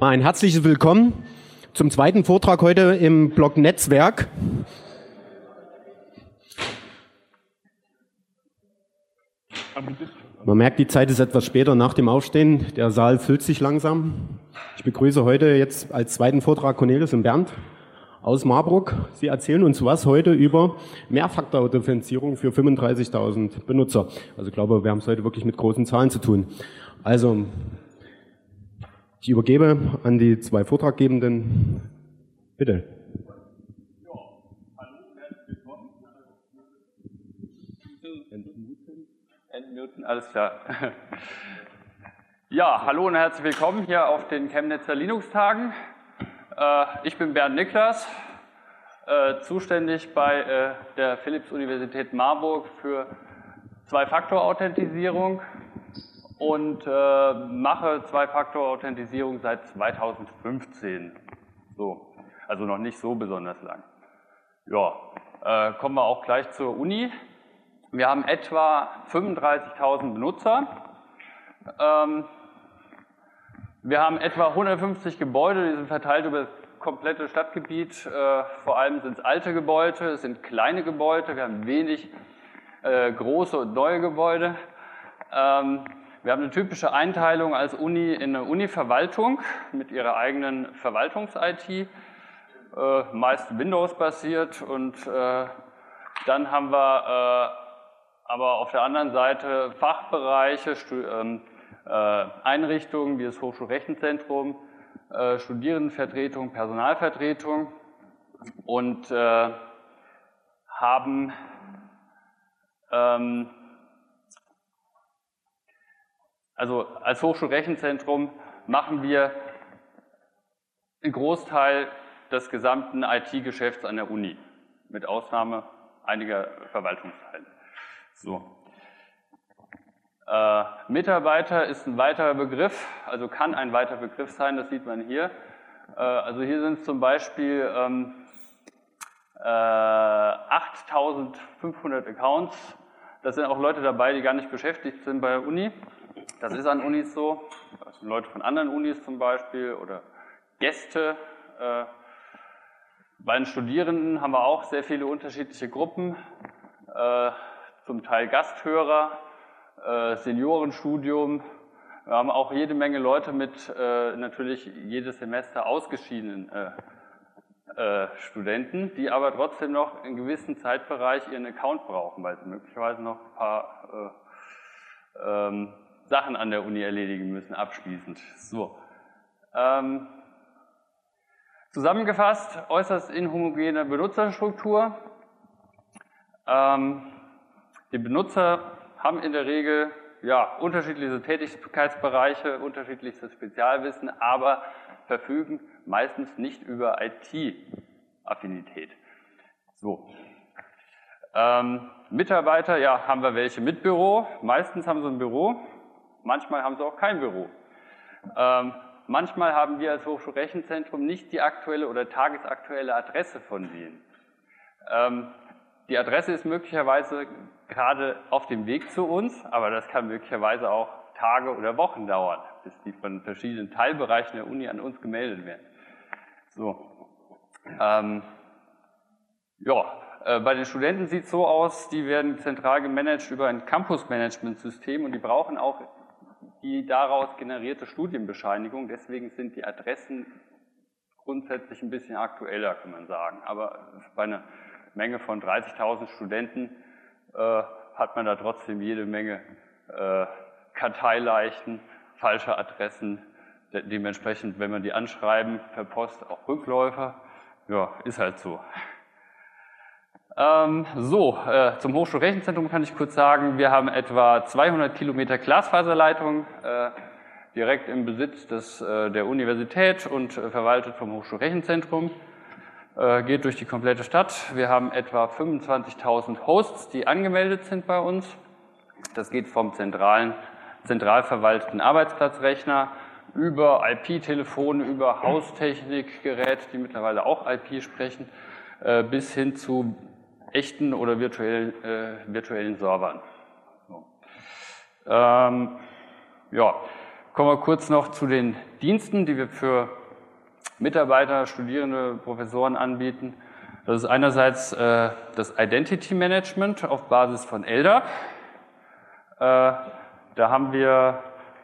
Ein herzliches Willkommen zum zweiten Vortrag heute im Blog Netzwerk. Man merkt, die Zeit ist etwas später nach dem Aufstehen. Der Saal füllt sich langsam. Ich begrüße heute jetzt als zweiten Vortrag Cornelis und Bernd aus Marburg. Sie erzählen uns was heute über Mehrfaktordifferenzierung für 35.000 Benutzer. Also ich glaube, wir haben es heute wirklich mit großen Zahlen zu tun. Also, ich übergebe an die zwei Vortraggebenden. Bitte. Entmuten, alles klar. Ja, hallo und herzlich willkommen hier auf den Chemnitzer Linux-Tagen. Ich bin Bernd Niklas, zuständig bei der Philipps-Universität Marburg für Zwei-Faktor-Authentisierung und mache Zwei-Faktor-Authentisierung seit 2015. So, also noch nicht so besonders lang. Ja, kommen wir auch gleich zur Uni. Wir haben etwa 35.000 Benutzer. Wir haben etwa 150 Gebäude, die sind verteilt über das komplette Stadtgebiet. Vor allem sind es alte Gebäude, es sind kleine Gebäude, wir haben wenig große und neue Gebäude. Wir haben eine typische Einteilung als Uni in eine Uni-Verwaltung mit ihrer eigenen Verwaltungs-IT, meist Windows-basiert, und dann haben wir aber auf der anderen Seite Fachbereiche, Einrichtungen wie das Hochschulrechenzentrum, Studierendenvertretung, Personalvertretung und haben also als Hochschulrechenzentrum machen wir einen Großteil des gesamten IT-Geschäfts an der Uni, mit Ausnahme einiger Verwaltungsteile. So. Mitarbeiter ist ein weiterer Begriff, also kann ein weiterer Begriff sein, das sieht man hier. Also hier sind es zum Beispiel 8.500 Accounts. Das sind auch Leute dabei, die gar nicht beschäftigt sind bei der Uni. Das ist an Unis so. Das sind Leute von anderen Unis zum Beispiel oder Gäste. Bei den Studierenden haben wir auch sehr viele unterschiedliche Gruppen. Zum Teil Gasthörer, Seniorenstudium. Wir haben auch jede Menge Leute mit natürlich jedes Semester ausgeschiedenen Studenten, die aber trotzdem noch in gewissen Zeitbereich ihren Account brauchen, weil sie möglicherweise noch ein paar Sachen an der Uni erledigen müssen, abschließend. So. Zusammengefasst, äußerst inhomogene Benutzerstruktur. Die Benutzer haben in der Regel unterschiedliche Tätigkeitsbereiche, unterschiedliches Spezialwissen, aber verfügen meistens nicht über IT-Affinität. So. Mitarbeiter, haben wir welche mit Büro. Meistens haben sie ein Büro, manchmal haben sie auch kein Büro. Manchmal haben wir als Hochschulrechenzentrum nicht die aktuelle oder tagesaktuelle Adresse von denen. Die Adresse ist möglicherweise gerade auf dem Weg zu uns, aber das kann möglicherweise auch Tage oder Wochen dauern, bis die von verschiedenen Teilbereichen der Uni an uns gemeldet werden. So. Bei den Studenten sieht es so aus, die werden zentral gemanagt über ein Campus-Management-System und die brauchen auch die daraus generierte Studienbescheinigung. Deswegen sind die Adressen grundsätzlich ein bisschen aktueller, kann man sagen. Aber bei einer Menge von 30.000 Studenten hat man da trotzdem jede Menge Karteileichen, falsche Adressen, dementsprechend, wenn man die anschreiben, per Post auch Rückläufer. Ja, ist halt so. Zum Hochschulrechenzentrum kann ich kurz sagen, wir haben etwa 200 Kilometer Glasfaserleitung direkt im Besitz der Universität und verwaltet vom Hochschulrechenzentrum. Geht durch die komplette Stadt. Wir haben etwa 25.000 Hosts, die angemeldet sind bei uns. Das geht vom zentral verwalteten Arbeitsplatzrechner über IP-Telefone, über Haustechnikgeräte, die mittlerweile auch IP sprechen, bis hin zu echten oder virtuellen Servern. So. Kommen wir kurz noch zu den Diensten, die wir für Mitarbeiter, Studierende, Professoren anbieten. Das ist einerseits das Identity Management auf Basis von LDAP. Da haben wir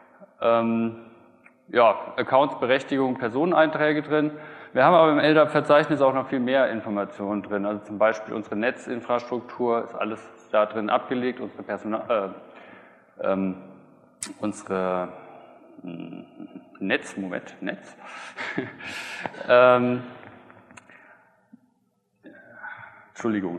Accounts, Berechtigungen, Personeneinträge drin. Wir haben aber im LDAP-Verzeichnis auch noch viel mehr Informationen drin. Also zum Beispiel unsere Netzinfrastruktur ist alles da drin abgelegt, unsere Netz. Entschuldigung.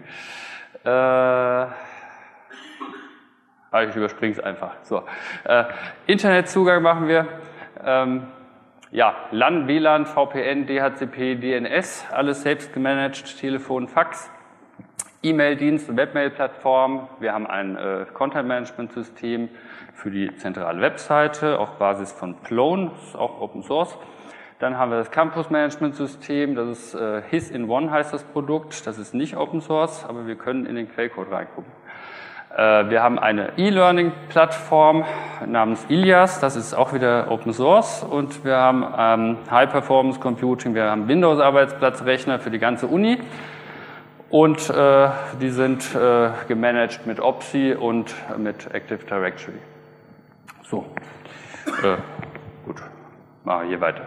Ich überspringe es einfach. So. Internetzugang machen wir. LAN, WLAN, VPN, DHCP, DNS, alles selbst gemanagt, Telefon, Fax, E-Mail-Dienst, Webmail-Plattform. Wir haben ein Content-Management-System für die zentrale Webseite auf Basis von Plone, das ist auch Open Source. Dann haben wir das Campus-Management-System, das ist HIS-in-One heißt das Produkt, das ist nicht Open Source, aber wir können in den Quellcode reingucken. Wir haben eine E-Learning-Plattform namens Ilias, das ist auch wieder Open Source, und wir haben High-Performance Computing, wir haben Windows-Arbeitsplatzrechner für die ganze Uni und die sind gemanagt mit OPSI und mit Active Directory. So, gut, machen wir hier weiter.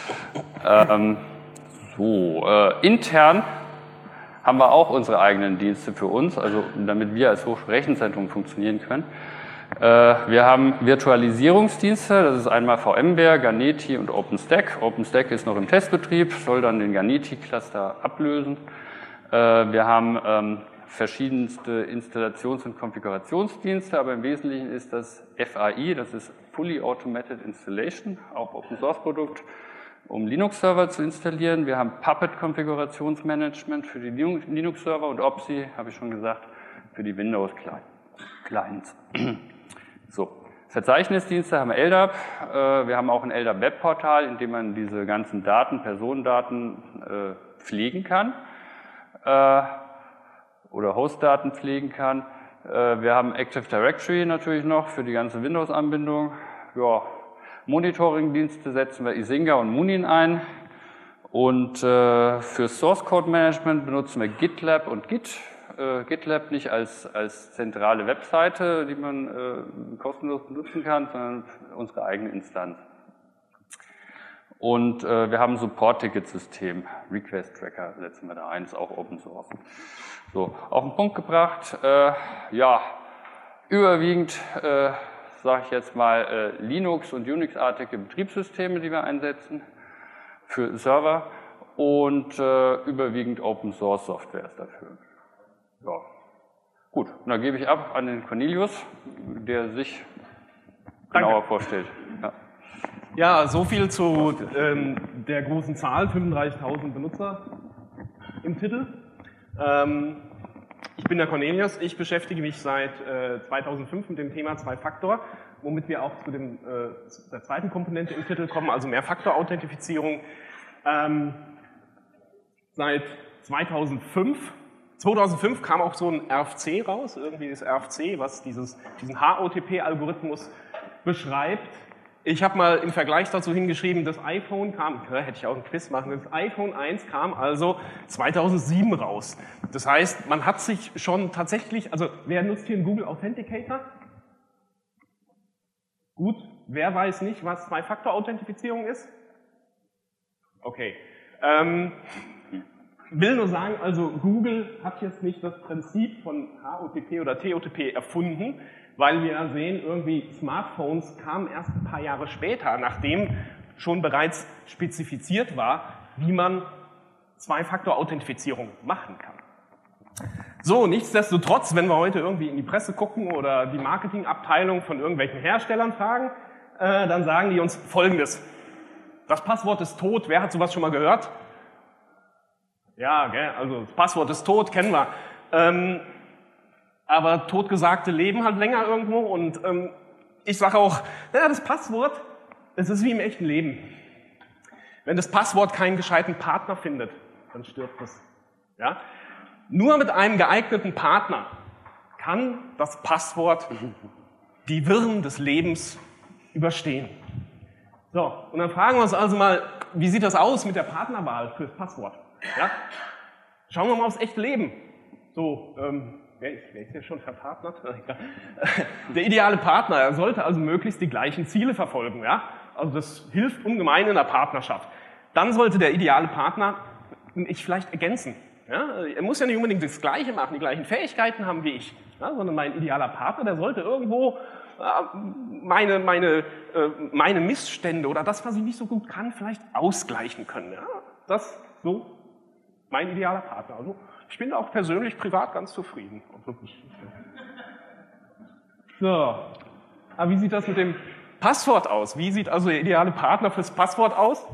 Intern haben wir auch unsere eigenen Dienste für uns, also damit wir als Hochschulrechenzentrum funktionieren können. Wir haben Virtualisierungsdienste, das ist einmal VMware, Ganeti und OpenStack. OpenStack ist noch im Testbetrieb, soll dann den Ganeti-Cluster ablösen. Wir haben verschiedenste Installations- und Konfigurationsdienste, aber im Wesentlichen ist das FAI, das ist Fully Automated Installation, auch Open-Source-Produkt, um Linux-Server zu installieren. Wir haben Puppet-Konfigurationsmanagement für die Linux-Server und OPSI, habe ich schon gesagt, für die Windows-Clients. So, Verzeichnisdienste haben wir LDAP. Wir haben auch ein LDAP-Webportal, in dem man diese ganzen Daten, Personendaten pflegen kann oder Hostdaten pflegen kann. Wir haben Active Directory natürlich noch für die ganze Windows-Anbindung. Ja, Monitoring-Dienste setzen wir Isinga und Munin ein. Und für Source Code Management benutzen wir GitLab und Git. GitLab nicht als zentrale Webseite, die man kostenlos benutzen kann, sondern unsere eigene Instanz. Und wir haben ein Support-Ticket-System, Request-Tracker setzen wir da ein, ist auch Open Source. So, auf den Punkt gebracht, überwiegend sage ich jetzt mal, Linux- und Unix-artige Betriebssysteme, die wir einsetzen für Server und überwiegend Open-Source-Software ist dafür. Ja. Gut, und dann gebe ich ab an den Cornelius, der sich genauer vorstellt. Ja, so viel zu der großen Zahl, 35.000 Benutzer im Titel. Ich bin der Cornelius, ich beschäftige mich seit 2005 mit dem Thema Zwei-Faktor, womit wir auch zu der zweiten Komponente im Titel kommen, also Mehrfaktor-Authentifizierung. Seit 2005 kam auch so ein RFC raus, irgendwie das RFC, was diesen HOTP-Algorithmus beschreibt. Ich habe mal im Vergleich dazu hingeschrieben, das iPhone kam, hätte ich auch ein Quiz machen, das iPhone 1 kam also 2007 raus. Das heißt, man hat sich schon tatsächlich, also wer nutzt hier einen Google Authenticator? Gut, wer weiß nicht, was Zwei-Faktor-Authentifizierung ist? Okay. Will nur sagen, also Google hat jetzt nicht das Prinzip von HOTP oder TOTP erfunden, weil wir sehen, irgendwie Smartphones kamen erst ein paar Jahre später, nachdem schon bereits spezifiziert war, wie man Zwei-Faktor-Authentifizierung machen kann. So, nichtsdestotrotz, wenn wir heute irgendwie in die Presse gucken oder die Marketingabteilung von irgendwelchen Herstellern fragen, dann sagen die uns Folgendes. Das Passwort ist tot, wer hat sowas schon mal gehört? Ja, gell? Also das Passwort ist tot, kennen wir. Aber Totgesagte leben halt länger irgendwo und ich sage auch, naja, das Passwort, es ist wie im echten Leben. Wenn das Passwort keinen gescheiten Partner findet, dann stirbt es. Ja? Nur mit einem geeigneten Partner kann das Passwort die Wirren des Lebens überstehen. So, und dann fragen wir uns also mal, wie sieht das aus mit der Partnerwahl fürs Passwort? Ja? Schauen wir mal aufs echte Leben. So, wer ist hier schon verpartnert? Der ideale Partner sollte also möglichst die gleichen Ziele verfolgen. Ja? Also das hilft ungemein in der Partnerschaft. Dann sollte der ideale Partner mich vielleicht ergänzen. Ja? Er muss ja nicht unbedingt das Gleiche machen, die gleichen Fähigkeiten haben wie ich, ja? Sondern mein idealer Partner, der sollte irgendwo meine Missstände oder das, was ich nicht so gut kann, vielleicht ausgleichen können. Ja? Das so mein idealer Partner. Also ich bin auch persönlich privat ganz zufrieden. So, aber wie sieht das mit dem Passwort aus? Wie sieht also der ideale Partner fürs Passwort aus?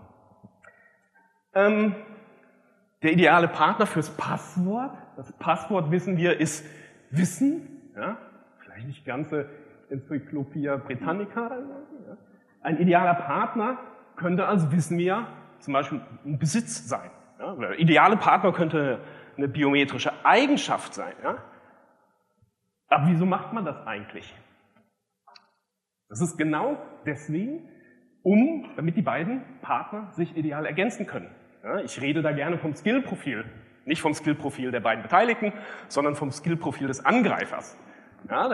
Der ideale Partner fürs Passwort, das Passwort wissen wir, ist Wissen, ja? Vielleicht nicht ganze Enzyklopädie Britannica. Ja? Ein idealer Partner könnte also, wissen wir, zum Beispiel ein Besitz sein. Ja? Der ideale Partner könnte eine biometrische Eigenschaft sein. Ja? Aber wieso macht man das eigentlich? Das ist genau deswegen, damit die beiden Partner sich ideal ergänzen können. Ja, ich rede da gerne vom Skillprofil, nicht vom Skillprofil der beiden Beteiligten, sondern vom Skillprofil des Angreifers. Ja,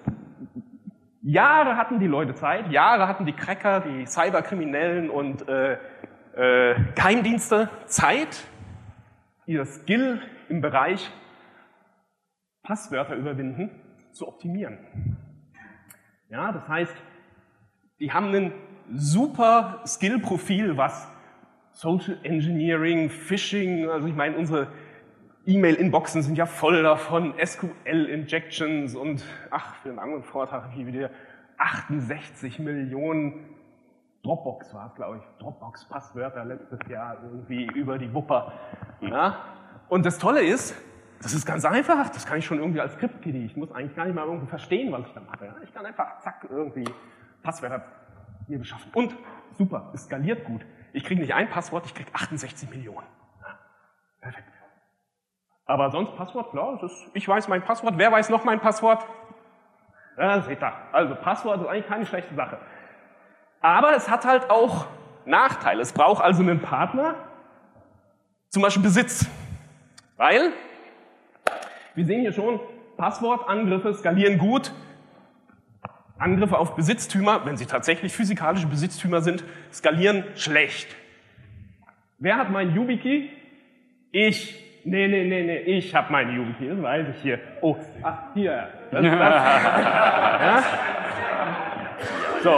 Jahre hatten die Leute Zeit, Jahre hatten die Cracker, die Cyberkriminellen und Geheimdienste Zeit, ihr Skill im Bereich Passwörter überwinden zu optimieren. Ja, das heißt, die haben ein super Skill-Profil, was Social Engineering, Phishing, also ich meine, unsere E-Mail-Inboxen sind ja voll davon, SQL-Injections und, für einen anderen Vortrag habe ich wieder 68 Millionen Dropbox war es, glaube ich, Dropbox-Passwörter letztes Jahr irgendwie über die Wupper. Ja? Und das Tolle ist, das ist ganz einfach, das kann ich schon irgendwie als Script-Kiddie. Ich muss eigentlich gar nicht mal irgendwie verstehen, was ich da mache. Ja? Ich kann einfach, zack, irgendwie Passwörter hier beschaffen. Und super, es skaliert gut. Ich kriege nicht ein Passwort, ich kriege 68 Millionen. Ja? Perfekt. Aber sonst Passwort, klar, ich weiß mein Passwort. Wer weiß noch mein Passwort? Ja, seht ihr. Also Passwort ist eigentlich keine schlechte Sache. Aber es hat halt auch Nachteile. Es braucht also einen Partner, zum Beispiel Besitz. Weil, wir sehen hier schon, Passwortangriffe skalieren gut. Angriffe auf Besitztümer, wenn sie tatsächlich physikalische Besitztümer sind, skalieren schlecht. Wer hat meinen YubiKey? Ich. Nee, ich habe meinen YubiKey, das weiß ich hier. Oh, hier. Das. Ja? So.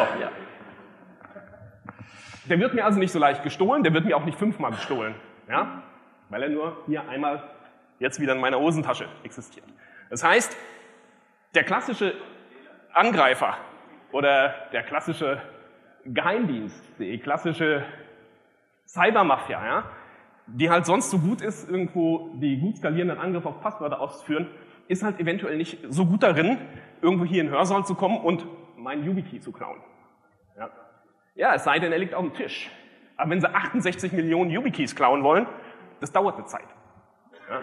Der wird mir also nicht so leicht gestohlen, der wird mir auch nicht 5-mal gestohlen. Ja? Weil er nur hier einmal jetzt wieder in meiner Hosentasche existiert. Das heißt, der klassische Angreifer oder der klassische Geheimdienst, die klassische Cybermafia, ja, die halt sonst so gut ist, irgendwo die gut skalierenden Angriffe auf Passwörter auszuführen, ist halt eventuell nicht so gut darin, irgendwo hier in den Hörsaal zu kommen und meinen YubiKey zu klauen. Ja, es sei denn, er liegt auf dem Tisch. Aber wenn sie 68 Millionen YubiKeys klauen wollen, das dauert eine Zeit. Ja.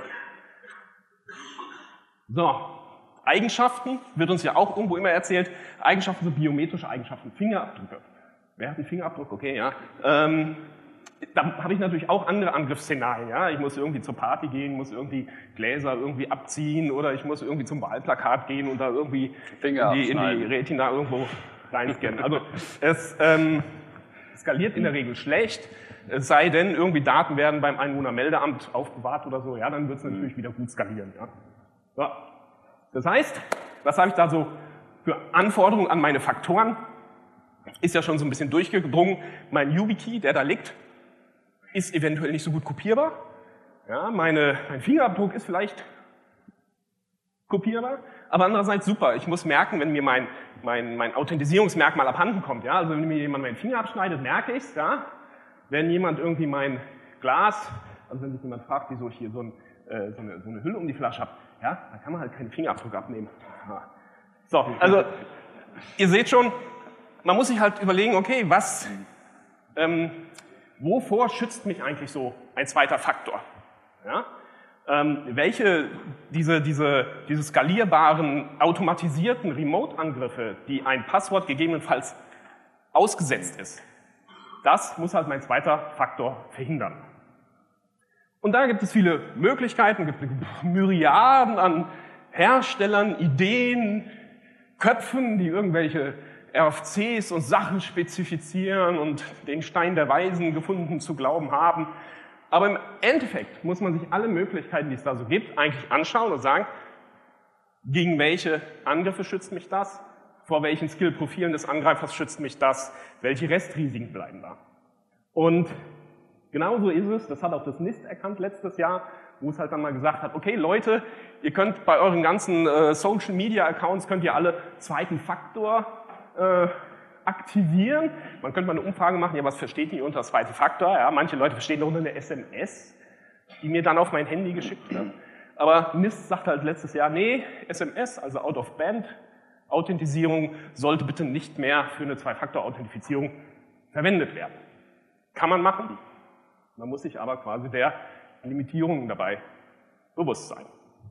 So, Eigenschaften, wird uns ja auch irgendwo immer erzählt, Eigenschaften sind biometrische Eigenschaften, Fingerabdrücke. Wer hat einen Fingerabdruck? Okay, ja. Da habe ich natürlich auch andere Angriffsszenarien. Ja? Ich muss irgendwie zur Party gehen, muss irgendwie Gläser irgendwie abziehen oder ich muss irgendwie zum Wahlplakat gehen und da irgendwie in die Retina irgendwo reinscannen. Also es skaliert in der Regel schlecht, es sei denn, irgendwie Daten werden beim Einwohnermeldeamt aufbewahrt oder so, ja, dann wird es natürlich wieder gut skalieren. Ja. So. Das heißt, was habe ich da so für Anforderungen an meine Faktoren? Ist ja schon so ein bisschen durchgedrungen. Mein YubiKey, der da liegt, ist eventuell nicht so gut kopierbar. Ja, mein Fingerabdruck ist vielleicht kopierbar, aber andererseits super. Ich muss merken, wenn mir mein Authentisierungsmerkmal abhanden kommt. Ja? Also wenn mir jemand meinen Finger abschneidet, merke ich es. Ja? Wenn jemand irgendwie mein Glas, also wenn sich jemand fragt, wieso ich hier so eine Hülle um die Flasche habe, ja, da kann man halt keinen Fingerabdruck abnehmen. Ja. So, also ihr seht schon, man muss sich halt überlegen, okay, wovor schützt mich eigentlich so ein zweiter Faktor? Ja? Diese skalierbaren, automatisierten Remote-Angriffe, die ein Passwort gegebenenfalls ausgesetzt ist, Das muss halt mein zweiter Faktor verhindern. Und da gibt es viele Möglichkeiten, gibt Myriaden an Herstellern, Ideen, Köpfen, die irgendwelche RFCs und Sachen spezifizieren und den Stein der Weisen gefunden zu glauben haben. Aber im Endeffekt muss man sich alle Möglichkeiten, die es da so gibt, eigentlich anschauen und sagen, gegen welche Angriffe schützt mich das? Vor welchen Skillprofilen des Angreifers schützt mich das? Welche Restrisiken bleiben da? Und genauso ist es, das hat auch das NIST erkannt letztes Jahr, wo es halt dann mal gesagt hat, okay Leute, ihr könnt bei euren ganzen Social Media Accounts, könnt ihr alle zweiten Faktor aktivieren. Man könnte mal eine Umfrage machen, ja was versteht ihr unter zweiten Faktor? Ja, manche Leute verstehen darunter eine SMS, die mir dann auf mein Handy geschickt wird. Aber NIST sagte halt letztes Jahr, nee, SMS, also Out-of-Band-Authentisierung, sollte bitte nicht mehr für eine Zwei-Faktor-Authentifizierung verwendet werden. Kann man machen, man muss sich aber quasi der Limitierungen dabei bewusst sein.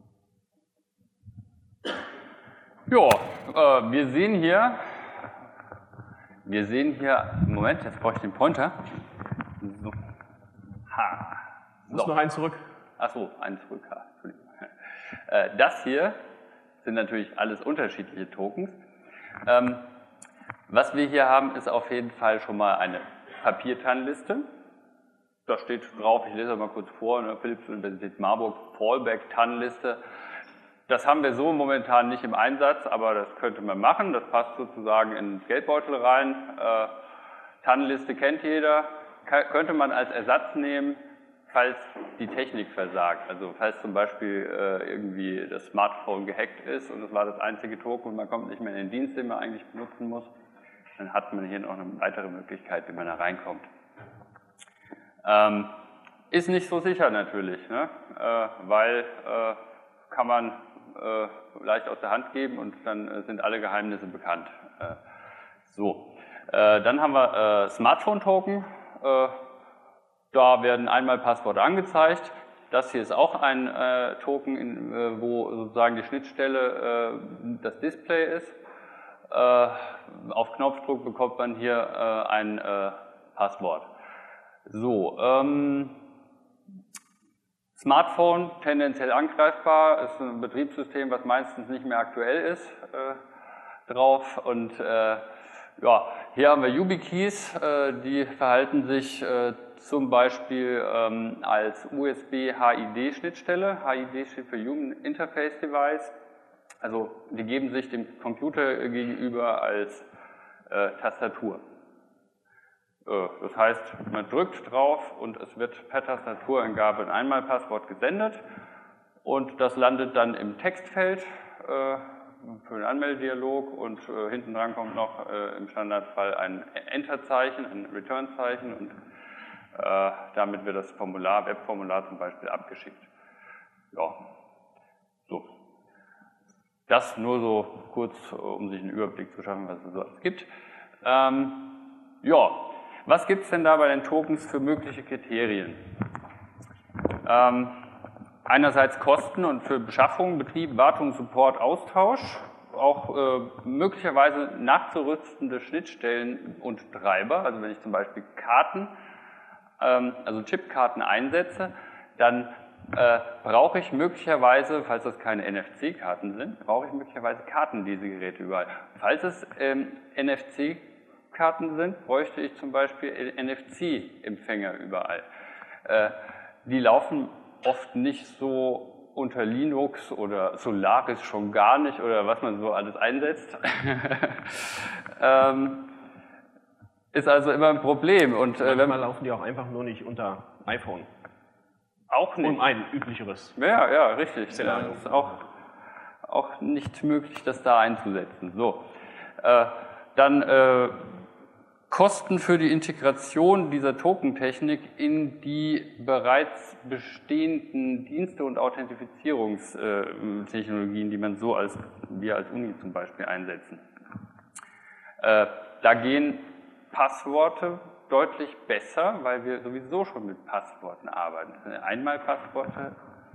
Ja, wir sehen hier, Moment, jetzt brauche ich den Pointer. So. Ha. So. Muss noch einen zurück. Achso, einen zurück. Entschuldigung. Das hier sind natürlich alles unterschiedliche Tokens. Was wir hier haben, ist auf jeden Fall schon mal eine Papiertannenliste. Da steht drauf, ich lese mal kurz vor, ne, Philipps-Universität Marburg, Fallback-Tannenliste. Das haben wir so momentan nicht im Einsatz, aber das könnte man machen. Das passt sozusagen in den Geldbeutel rein. Tannenliste kennt jeder. Könnte man als Ersatz nehmen, falls die Technik versagt. Also falls zum Beispiel irgendwie das Smartphone gehackt ist und es war das einzige Token und man kommt nicht mehr in den Dienst, den man eigentlich benutzen muss, dann hat man hier noch eine weitere Möglichkeit, wie man da reinkommt. Ist nicht so sicher natürlich, ne? Weil kann man leicht aus der Hand geben und dann sind alle Geheimnisse bekannt. Dann haben wir Smartphone-Token. Da werden einmal Passworte angezeigt. Das hier ist auch ein Token, wo sozusagen die Schnittstelle das Display ist. Auf Knopfdruck bekommt man hier ein Passwort. So, Smartphone tendenziell angreifbar, ist ein Betriebssystem, was meistens nicht mehr aktuell ist, drauf. Und ja, hier haben wir YubiKeys, die verhalten sich zum Beispiel als USB-HID-Schnittstelle. HID steht für Human Interface Device. Also die geben sich dem Computer gegenüber als Tastatur. Das heißt, man drückt drauf und es wird per Tastatureingabe ein Einmalpasswort gesendet und das landet dann im Textfeld für den Anmeldedialog und hinten dran kommt noch im Standardfall ein Enter-Zeichen, ein Return-Zeichen und damit wird das Formular, Webformular zum Beispiel abgeschickt. Ja, so. Das nur so kurz, um sich einen Überblick zu schaffen, was es so alles gibt. Ja. Was gibt es denn da bei den Tokens für mögliche Kriterien? Einerseits Kosten und für Beschaffung, Betrieb, Wartung, Support, Austausch, auch möglicherweise nachzurüstende Schnittstellen und Treiber, also wenn ich zum Beispiel Karten, also Chipkarten einsetze, dann brauche ich möglicherweise, falls das keine NFC-Karten sind, brauche ich möglicherweise Kartenlesegeräte überall. Falls es NFC-Karten sind, bräuchte ich zum Beispiel NFC-Empfänger überall. Die laufen oft nicht so unter Linux oder Solaris schon gar nicht oder was man so alles einsetzt. Ist also immer ein Problem. Und manchmal laufen die auch einfach nur nicht unter iPhone. Auch nicht. Um ein üblicheres. Ja, richtig. Ja, ist auch nicht möglich, das da einzusetzen. So. Dann Kosten für die Integration dieser Tokentechnik in die bereits bestehenden Dienste und Authentifizierungstechnologien, die man so wir als Uni zum Beispiel einsetzen. Da gehen Passworte deutlich besser, weil wir sowieso schon mit Passworten arbeiten. Einmalpassworte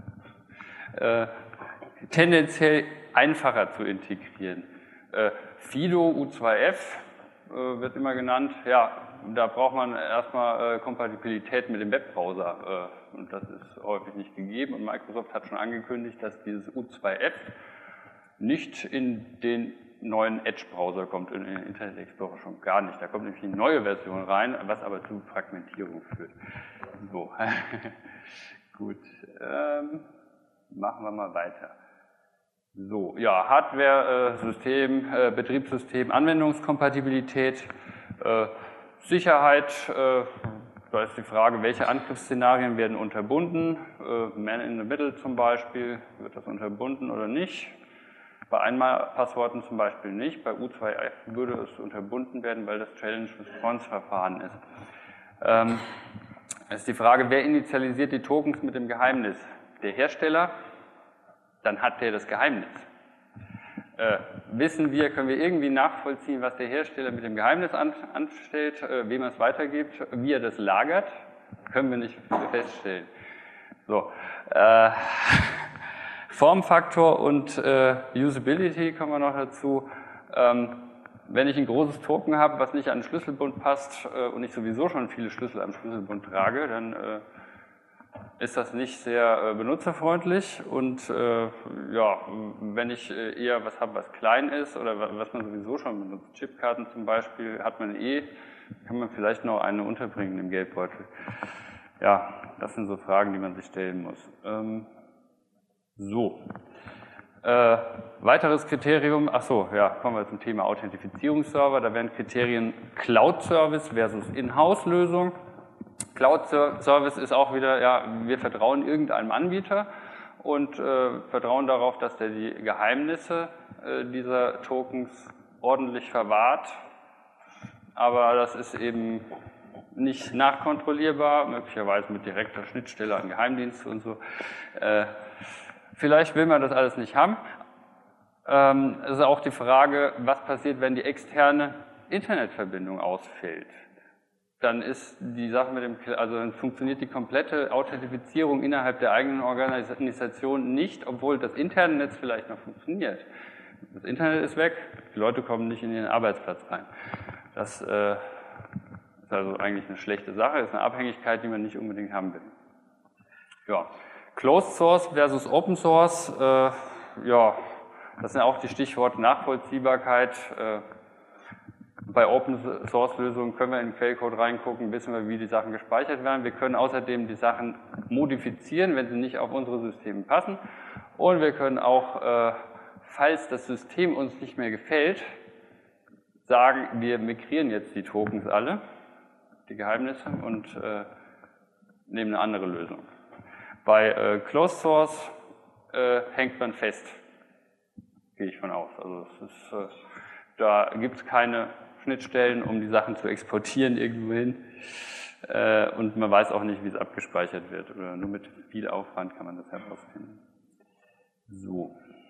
tendenziell einfacher zu integrieren. FIDO U2F wird immer genannt, ja, da braucht man erstmal Kompatibilität mit dem Webbrowser und das ist häufig nicht gegeben und Microsoft hat schon angekündigt, dass dieses U2F nicht in den neuen Edge-Browser kommt, in den Internet Explorer schon gar nicht. Da kommt nämlich eine neue Version rein, was aber zu Fragmentierung führt. So, gut, machen wir mal weiter. So, ja, Hardware, System, Betriebssystem, Anwendungskompatibilität, Sicherheit, da ist die Frage, welche Angriffsszenarien werden unterbunden, Man in the Middle zum Beispiel, wird das unterbunden oder nicht? Bei Einmalpassworten zum Beispiel nicht, bei U2F würde es unterbunden werden, weil das Challenge-Response-Verfahren ist. Es ist die Frage, wer initialisiert die Tokens mit dem Geheimnis? Der Hersteller? Dann hat der das Geheimnis. Wissen wir, können wir irgendwie nachvollziehen, was der Hersteller mit dem Geheimnis anstellt, wem er es weitergibt, wie er das lagert? Können wir nicht feststellen. So, Formfaktor und Usability kommen wir noch dazu. Wenn ich ein großes Token habe, was nicht an den Schlüsselbund passt und ich sowieso schon viele Schlüssel am Schlüsselbund trage, dann ist das nicht sehr benutzerfreundlich und ja, wenn ich eher was habe, was klein ist oder was man sowieso schon benutzt, Chipkarten zum Beispiel, hat man kann man vielleicht noch eine unterbringen im Geldbeutel. Ja, das sind so Fragen, die man sich stellen muss. So. Weiteres Kriterium, kommen wir zum Thema Authentifizierungsserver, da wären Kriterien Cloud-Service versus Inhouse-Lösung. Cloud-Service ist auch wieder, ja, wir vertrauen irgendeinem Anbieter und vertrauen darauf, dass der die Geheimnisse dieser Tokens ordentlich verwahrt, aber das ist eben nicht nachkontrollierbar, möglicherweise mit direkter Schnittstelle an Geheimdienste und so. Vielleicht will man das alles nicht haben. Es ist auch die Frage, was passiert, wenn die externe Internetverbindung ausfällt. Dann ist die Sache dann funktioniert die komplette Authentifizierung innerhalb der eigenen Organisation nicht, obwohl das interne Netz vielleicht noch funktioniert. Das Internet ist weg, die Leute kommen nicht in ihren Arbeitsplatz rein. Das ist also eigentlich eine schlechte Sache, ist eine Abhängigkeit, die man nicht unbedingt haben will. Ja. Closed Source versus Open Source, ja, das sind auch die Stichworte Nachvollziehbarkeit. Bei Open Source Lösungen können wir in den Quellcode reingucken, wissen wir, wie die Sachen gespeichert werden. Wir können außerdem die Sachen modifizieren, wenn sie nicht auf unsere Systeme passen. Und wir können auch, falls das System uns nicht mehr gefällt, sagen, wir migrieren jetzt die Tokens alle, die Geheimnisse, und nehmen eine andere Lösung. Bei Closed Source hängt man fest, gehe ich von aus. Also da gibt es keine Schnittstellen, um die Sachen zu exportieren irgendwo hin. Und man weiß auch nicht, wie es abgespeichert wird. Oder nur mit viel Aufwand kann man das herausfinden. So.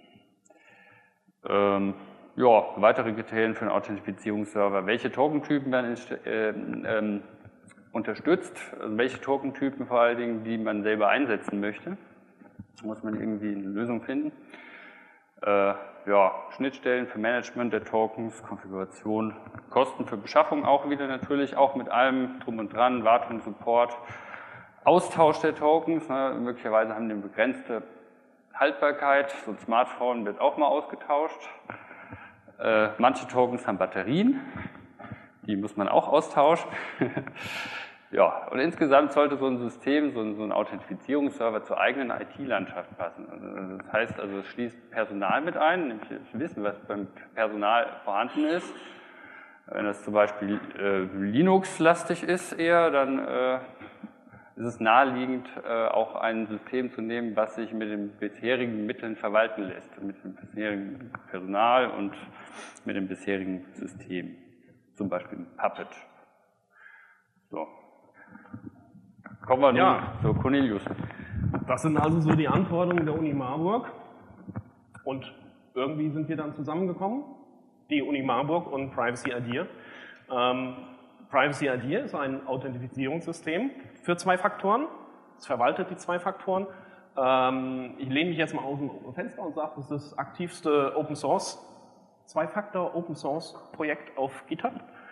Ja, weitere Kriterien für einen Authentifizierungsserver. Welche Tokentypen werden unterstützt, also welche Tokentypen vor allen Dingen, die man selber einsetzen möchte. Da muss man irgendwie eine Lösung finden. Ja, Schnittstellen für Management der Tokens, Konfiguration, Kosten für Beschaffung auch wieder natürlich, auch mit allem drum und dran, Wartung, Support, Austausch der Tokens, ne, möglicherweise haben die eine begrenzte Haltbarkeit, so ein Smartphone wird auch mal ausgetauscht. Manche Tokens haben Batterien, die muss man auch austauschen. Ja, und insgesamt sollte so ein System, so ein Authentifizierungsserver zur eigenen IT-Landschaft passen. Also das heißt, also es schließt Personal mit ein, nämlich wissen, was beim Personal vorhanden ist. Wenn das zum Beispiel Linux-lastig ist eher, dann ist es naheliegend, auch ein System zu nehmen, was sich mit den bisherigen Mitteln verwalten lässt, mit dem bisherigen Personal und mit dem bisherigen System. Zum Beispiel Puppet. So. Kommen wir nun zu Cornelius. Das sind also so die Anforderungen der Uni Marburg. Und irgendwie sind wir dann zusammengekommen, die Uni Marburg und Privacy Idea. Privacy Idea ist ein Authentifizierungssystem für 2 Faktoren. Es verwaltet die 2 Faktoren. Ich lehne mich jetzt mal aus dem Fenster und sage, das ist das aktivste Open Source, 2-Faktor Open Source Projekt auf GitHub.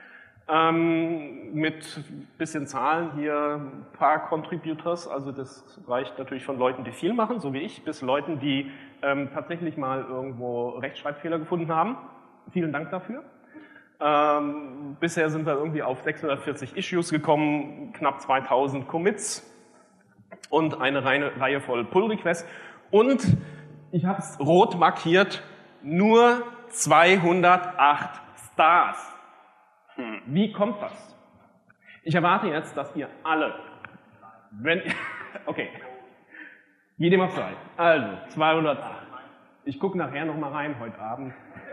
Mit bisschen Zahlen hier, ein paar Contributors, also das reicht natürlich von Leuten, die viel machen, so wie ich, bis Leuten, die tatsächlich mal irgendwo Rechtschreibfehler gefunden haben. Vielen Dank dafür. Bisher sind wir irgendwie auf 640 Issues gekommen, knapp 2000 Commits und eine Reihe voll Pull-Requests. Und ich habe es rot markiert, nur 208 Stars. Wie kommt das? Ich erwarte jetzt, dass ihr alle, okay, wie dem auch sei, also 208. Ich gucke nachher nochmal rein heute Abend.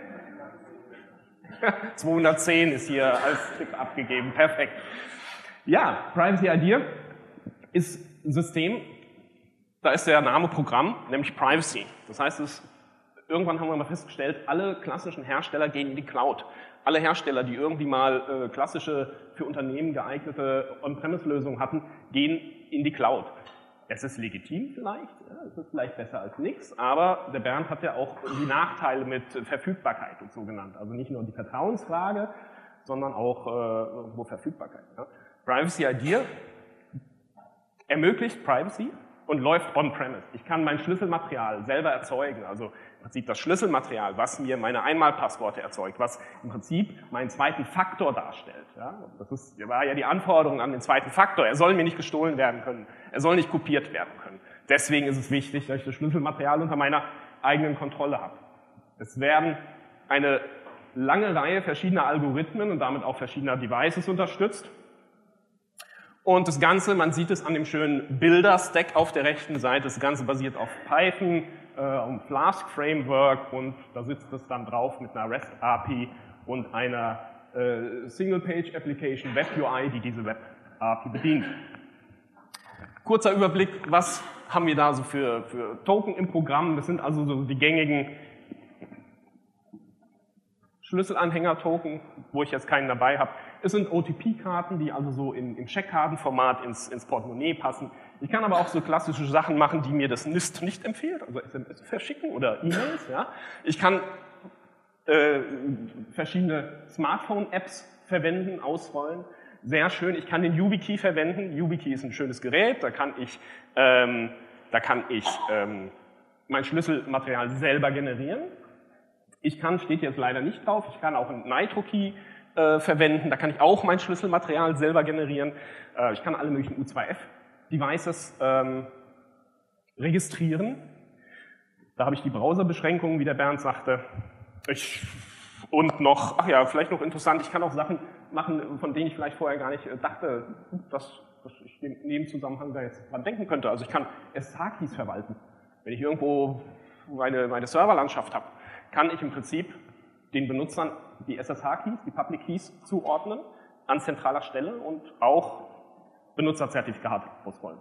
210 ist hier als Tipp abgegeben, perfekt. Ja, Privacy Idea ist ein System, da ist der Name Programm, nämlich Privacy. Das heißt, irgendwann haben wir mal festgestellt, alle klassischen Hersteller gehen in die Cloud. Alle Hersteller, die irgendwie mal klassische, für Unternehmen geeignete On-Premise-Lösungen hatten, gehen in die Cloud. Es ist legitim vielleicht, ja, es ist vielleicht besser als nichts, aber der Bernd hat ja auch die Nachteile mit Verfügbarkeit und so genannt. Also nicht nur die Vertrauensfrage, sondern auch irgendwo Verfügbarkeit. Ja. Privacy Idea ermöglicht Privacy und läuft on-premise. Ich kann mein Schlüsselmaterial selber erzeugen, also im Prinzip das Schlüsselmaterial, was mir meine Einmalpassworte erzeugt, was im Prinzip meinen zweiten Faktor darstellt. Ja? Das war ja die Anforderung an den zweiten Faktor. Er soll mir nicht gestohlen werden können. Er soll nicht kopiert werden können. Deswegen ist es wichtig, dass ich das Schlüsselmaterial unter meiner eigenen Kontrolle habe. Es werden eine lange Reihe verschiedener Algorithmen und damit auch verschiedener Devices unterstützt. Und das Ganze, man sieht es an dem schönen Bilder-Stack auf der rechten Seite, das Ganze basiert auf Python, Flask Framework und da sitzt es dann drauf mit einer REST API und einer Single-Page Application Web UI, die diese Web API bedient. Kurzer Überblick, was haben wir da so für Token im Programm? Das sind also so die gängigen Schlüsselanhänger-Token, wo ich jetzt keinen dabei habe. Es sind OTP-Karten, die also so im Checkkartenformat ins Portemonnaie passen. Ich kann aber auch so klassische Sachen machen, die mir das NIST nicht empfiehlt, also SMS verschicken oder E-Mails. Ja. Ich kann verschiedene Smartphone-Apps verwenden, ausrollen. Sehr schön, ich kann den YubiKey verwenden. YubiKey ist ein schönes Gerät, da kann ich mein Schlüsselmaterial selber generieren. Ich kann, steht jetzt leider nicht drauf, ich kann auch einen NitroKey verwenden, da kann ich auch mein Schlüsselmaterial selber generieren. Ich kann alle möglichen U2F-Devices registrieren. Da habe ich die Browserbeschränkungen, wie der Bernd sagte. Und noch, ach ja, vielleicht noch interessant, ich kann auch Sachen machen, von denen ich vielleicht vorher gar nicht dachte, dass ich in dem Zusammenhang da jetzt dran denken könnte. Also ich kann SSH-Keys verwalten. Wenn ich irgendwo meine Serverlandschaft habe, kann ich im Prinzip den Benutzern die SSH-Keys, die Public Keys zuordnen an zentraler Stelle und auch Benutzerzertifikate ausrollen.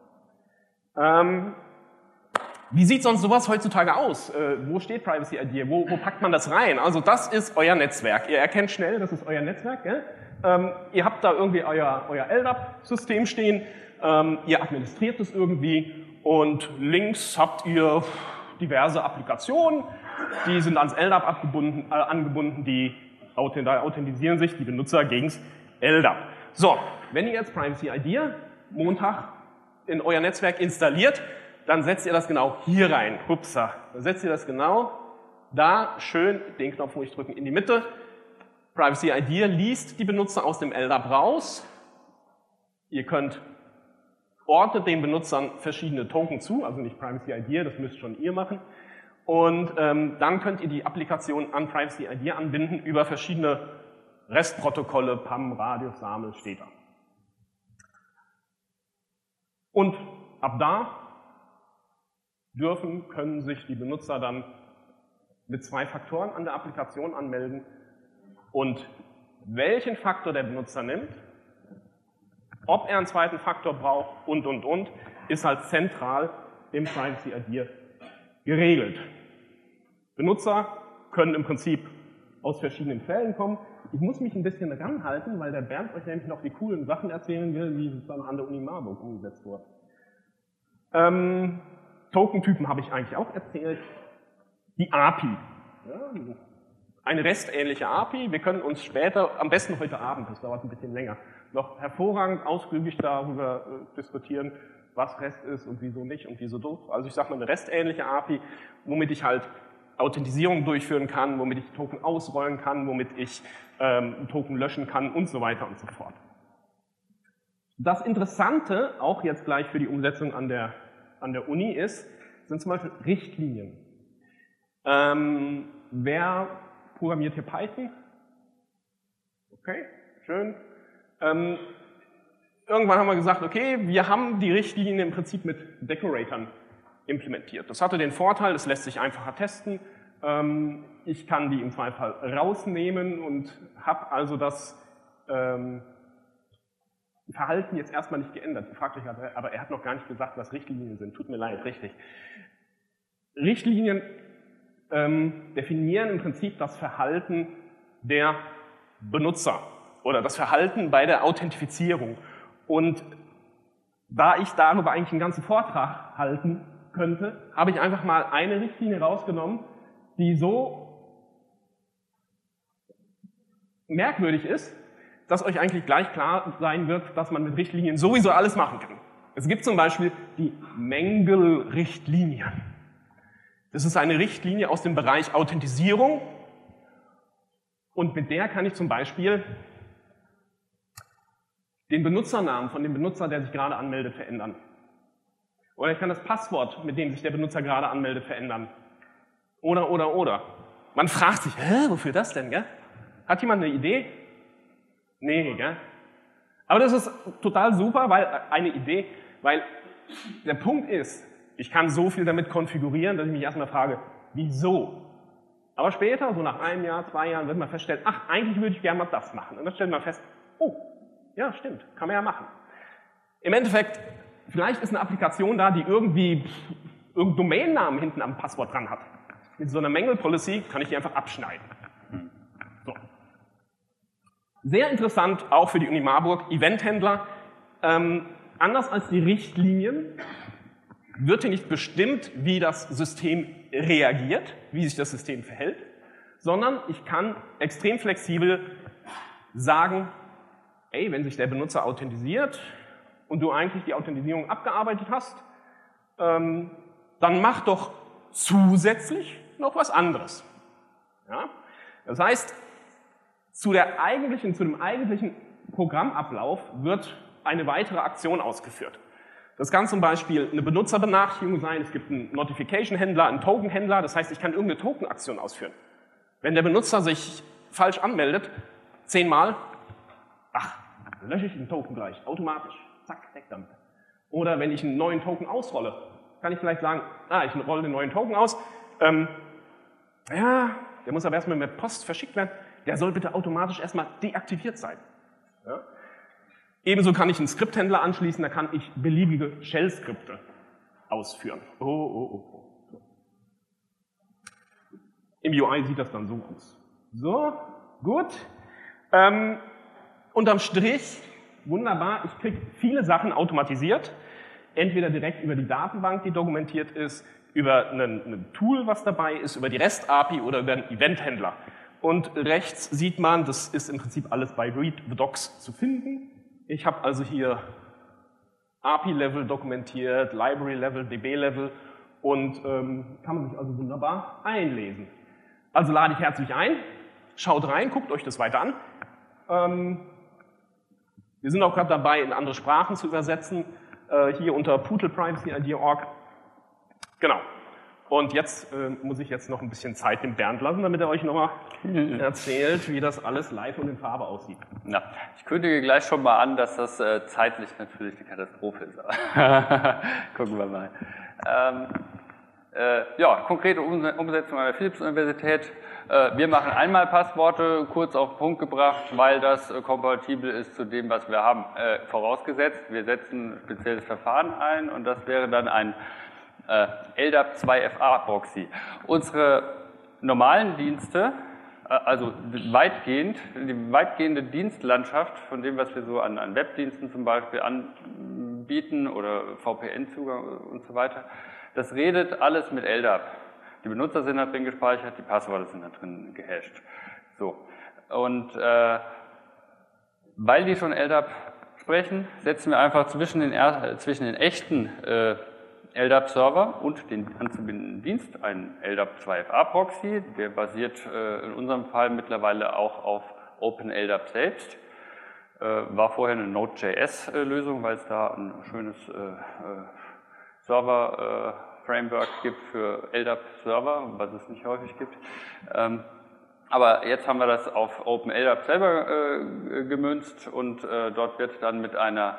Wie sieht sonst sowas heutzutage aus? Wo steht Privacy Idea? Wo packt man das rein? Also das ist euer Netzwerk. Ihr erkennt schnell, das ist euer Netzwerk. Gell? Ihr habt da irgendwie euer LDAP-System stehen, ihr administriert es irgendwie und links habt ihr diverse Applikationen, die sind ans LDAP angebunden, da authentisieren sich die Benutzer gegens LDAP. So, wenn ihr jetzt Privacy Idea Montag in euer Netzwerk installiert, dann setzt ihr das genau hier rein. Upsa. Dann setzt ihr das genau da, schön den Knopf ruhig drücken in die Mitte. Privacy Idea liest die Benutzer aus dem LDAP raus. Ihr ordnet den Benutzern verschiedene Token zu, also nicht Privacy Idea, das müsst schon ihr machen. Und dann könnt ihr die Applikation an Privacy Idea anbinden über verschiedene REST-Protokolle, PAM, Radius, SAML, steht da. Und ab da können sich die Benutzer dann mit 2 Faktoren an der Applikation anmelden und welchen Faktor der Benutzer nimmt, ob er einen zweiten Faktor braucht und, ist halt zentral im Privacy Idea geregelt. Benutzer können im Prinzip aus verschiedenen Quellen kommen. Ich muss mich ein bisschen ranhalten, weil der Bernd euch nämlich noch die coolen Sachen erzählen will, wie es dann an der Uni Marburg umgesetzt wurde. Tokentypen habe ich eigentlich auch erzählt. Die API. Ja, eine REST-ähnliche API. Wir können uns später, am besten heute Abend, das dauert ein bisschen länger, noch hervorragend ausgiebig darüber diskutieren, was REST ist und wieso nicht und wieso doof. Also ich sage mal eine REST-ähnliche API, womit ich halt Authentisierung durchführen kann, womit ich Token ausrollen kann, womit ich Token löschen kann und so weiter und so fort. Das Interessante, auch jetzt gleich für die Umsetzung an der Uni sind zum Beispiel Richtlinien. Wer programmiert hier Python? Okay, schön. Irgendwann haben wir gesagt, okay, wir haben die Richtlinien im Prinzip mit Decoratoren implementiert. Das hatte den Vorteil, es lässt sich einfacher testen. Ich kann die im Zweifel rausnehmen und habe also das Verhalten jetzt erstmal nicht geändert. Ihr fragt euch aber er hat noch gar nicht gesagt, was Richtlinien sind. Tut mir leid, richtig. Richtlinien definieren im Prinzip das Verhalten der Benutzer oder das Verhalten bei der Authentifizierung. Und da ich darüber eigentlich einen ganzen Vortrag halten könnte, habe ich einfach mal eine Richtlinie rausgenommen, die so merkwürdig ist, dass euch eigentlich gleich klar sein wird, dass man mit Richtlinien sowieso alles machen kann. Es gibt zum Beispiel die Mangle-Richtlinie. Das ist eine Richtlinie aus dem Bereich Authentisierung und mit der kann ich zum Beispiel den Benutzernamen von dem Benutzer, der sich gerade anmeldet, verändern. Oder ich kann das Passwort, mit dem sich der Benutzer gerade anmeldet, verändern. Oder. Man fragt sich, wofür das denn, gell? Hat jemand eine Idee? Nee, gell? Aber das ist total super, weil der Punkt ist, ich kann so viel damit konfigurieren, dass ich mich erstmal frage, wieso? Aber später, so nach einem Jahr, 2 Jahren, wird man feststellen, ach, eigentlich würde ich gerne mal das machen. Und dann stellt man fest, oh, ja, stimmt, kann man ja machen. Im Endeffekt, vielleicht ist eine Applikation da, die irgendeinen Domainnamen hinten am Passwort dran hat. Mit so einer Mangle-Policy kann ich die einfach abschneiden. So. Sehr interessant, auch für die Uni Marburg, Eventhändler. Anders als die Richtlinien wird hier nicht bestimmt, wie das System reagiert, wie sich das System verhält, sondern ich kann extrem flexibel sagen, ey, wenn sich der Benutzer authentisiert und du eigentlich die Authentisierung abgearbeitet hast, dann mach doch zusätzlich noch was anderes. Ja? Das heißt, zu dem eigentlichen Programmablauf wird eine weitere Aktion ausgeführt. Das kann zum Beispiel eine Benutzerbenachrichtigung sein, es gibt einen Notification-Händler, einen Token-Händler, das heißt, ich kann irgendeine Token-Aktion ausführen. Wenn der Benutzer sich falsch anmeldet, 10-mal, lösche ich den Token gleich, automatisch, zack, weg damit. Oder wenn ich einen neuen Token ausrolle, kann ich vielleicht sagen, ich rolle den neuen Token aus, der muss aber erstmal mit Post verschickt werden, der soll bitte automatisch erstmal deaktiviert sein. Ja? Ebenso kann ich einen Skripthändler anschließen, da kann ich beliebige Shell-Skripte ausführen. Im UI sieht das dann so aus. So, gut. Unterm Strich, wunderbar, ich kriege viele Sachen automatisiert, entweder direkt über die Datenbank, die dokumentiert ist, über ein Tool, was dabei ist, über die REST-API oder über einen Eventhändler. Und rechts sieht man, das ist im Prinzip alles bei Read the Docs zu finden. Ich habe also hier API-Level dokumentiert, Library-Level, DB-Level und kann man sich also wunderbar einlesen. Also lade ich herzlich ein, schaut rein, guckt euch das weiter an. Wir sind auch gerade dabei, in andere Sprachen zu übersetzen, hier unter pootle-privacy-idea.org. Genau. Und jetzt muss ich jetzt noch ein bisschen Zeit dem Bernd lassen, damit er euch nochmal erzählt, wie das alles live und in Farbe aussieht. Ja, ich kündige gleich schon mal an, dass das zeitlich natürlich eine Katastrophe ist. Aber gucken wir mal. Konkrete Umsetzung an der Philipps-Universität. Wir machen einmal Passworte, kurz auf den Punkt gebracht, weil das kompatibel ist zu dem, was wir haben. Vorausgesetzt, wir setzen ein spezielles Verfahren ein und das wäre dann ein LDAP 2FA Proxy. Unsere normalen Dienste, also die weitgehende Dienstlandschaft von dem, was wir so an Webdiensten zum Beispiel anbieten oder VPN-Zugang und so weiter, das redet alles mit LDAP. Die Benutzer sind da drin gespeichert, die Passwörter sind da drin gehasht. So. Und weil die schon LDAP sprechen, setzen wir einfach zwischen den echten LDAP-Server und den anzubindenden Dienst einen LDAP2FA-Proxy. Der basiert in unserem Fall mittlerweile auch auf OpenLDAP selbst. War vorher eine Node.js-Lösung, weil es da ein schönes Server-Framework gibt für LDAP-Server, was es nicht häufig gibt. Aber jetzt haben wir das auf OpenLDAP selber gemünzt und dort wird dann mit einer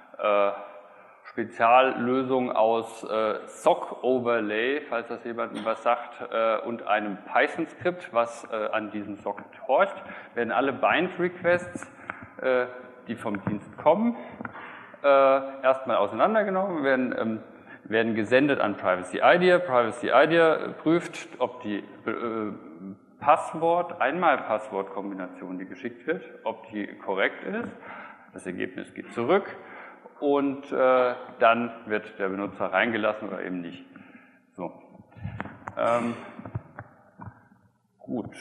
Speziallösung aus SOC-Overlay, falls das jemandem was sagt, und einem Python-Skript, was an diesen SOC horcht, werden alle Bind-Requests, die vom Dienst kommen, erstmal auseinandergenommen, werden gesendet an Privacy IDEA. Privacy IDEA prüft, ob die Einmal-Passwort-Kombination, die geschickt wird, ob die korrekt ist. Das Ergebnis geht zurück und dann wird der Benutzer reingelassen oder eben nicht. So. Gut.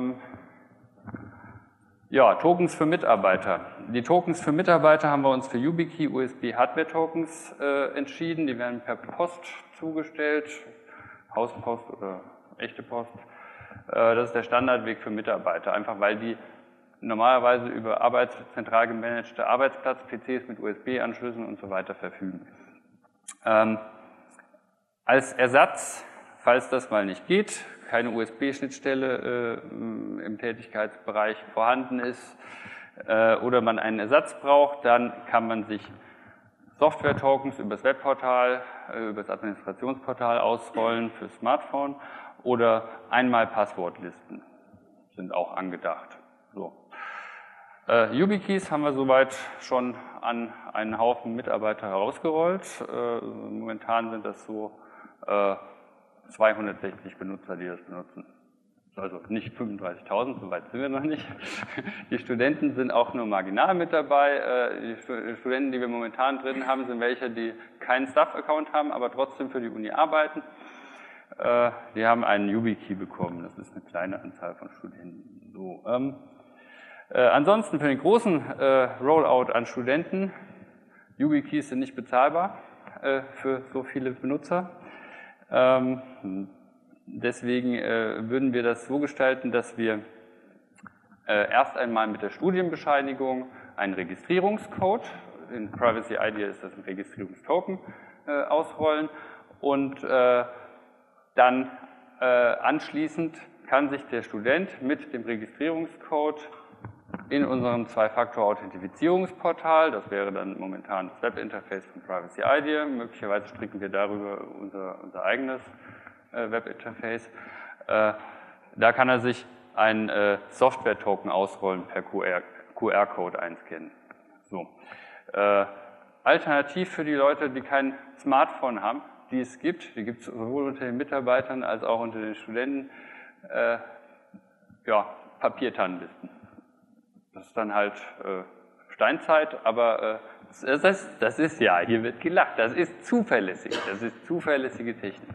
Ja, Tokens für Mitarbeiter. Die Tokens für Mitarbeiter haben wir uns für YubiKey USB Hardware Tokens entschieden. Die werden per Post zugestellt, Hauspost oder echte Post. Das ist der Standardweg für Mitarbeiter, einfach weil die normalerweise über zentral gemanagte Arbeitsplatz-PCs mit USB-Anschlüssen und so weiter verfügen. Als Ersatz, falls das mal nicht geht, keine USB-Schnittstelle im Tätigkeitsbereich vorhanden ist oder man einen Ersatz braucht, dann kann man sich Software-Tokens über das Webportal, über das Administrationsportal ausrollen für Smartphone oder einmal Passwortlisten sind auch angedacht. So. YubiKeys haben wir soweit schon an einen Haufen Mitarbeiter herausgerollt. Momentan sind das so 260 Benutzer, die das benutzen. Also nicht 35.000, soweit sind wir noch nicht. Die Studenten sind auch nur marginal mit dabei. Die Studenten, die wir momentan drin haben, sind welche, die keinen Staff-Account haben, aber trotzdem für die Uni arbeiten. Die haben einen YubiKey bekommen. Das ist eine kleine Anzahl von Studenten. So, ansonsten für den großen Rollout an Studenten, YubiKeys sind nicht bezahlbar für so viele Benutzer. Deswegen würden wir das so gestalten, dass wir erst einmal mit der Studienbescheinigung einen Registrierungscode, in Privacy IDEA ist das ein Registrierungstoken, ausrollen und dann anschließend kann sich der Student mit dem Registrierungscode in unserem Zwei-Faktor-Authentifizierungsportal, das wäre dann momentan das Webinterface von Privacy IDEA, möglicherweise stricken wir darüber unser eigenes Webinterface, da kann er sich ein Software-Token ausrollen per QR-Code einscannen. So. Alternativ für die Leute, die kein Smartphone haben, die es gibt sowohl unter den Mitarbeitern als auch unter den Studenten, ja, Papiertannenlisten. Das ist dann halt Steinzeit, aber das ist ja, hier wird gelacht, das ist zuverlässig, das ist zuverlässige Technik.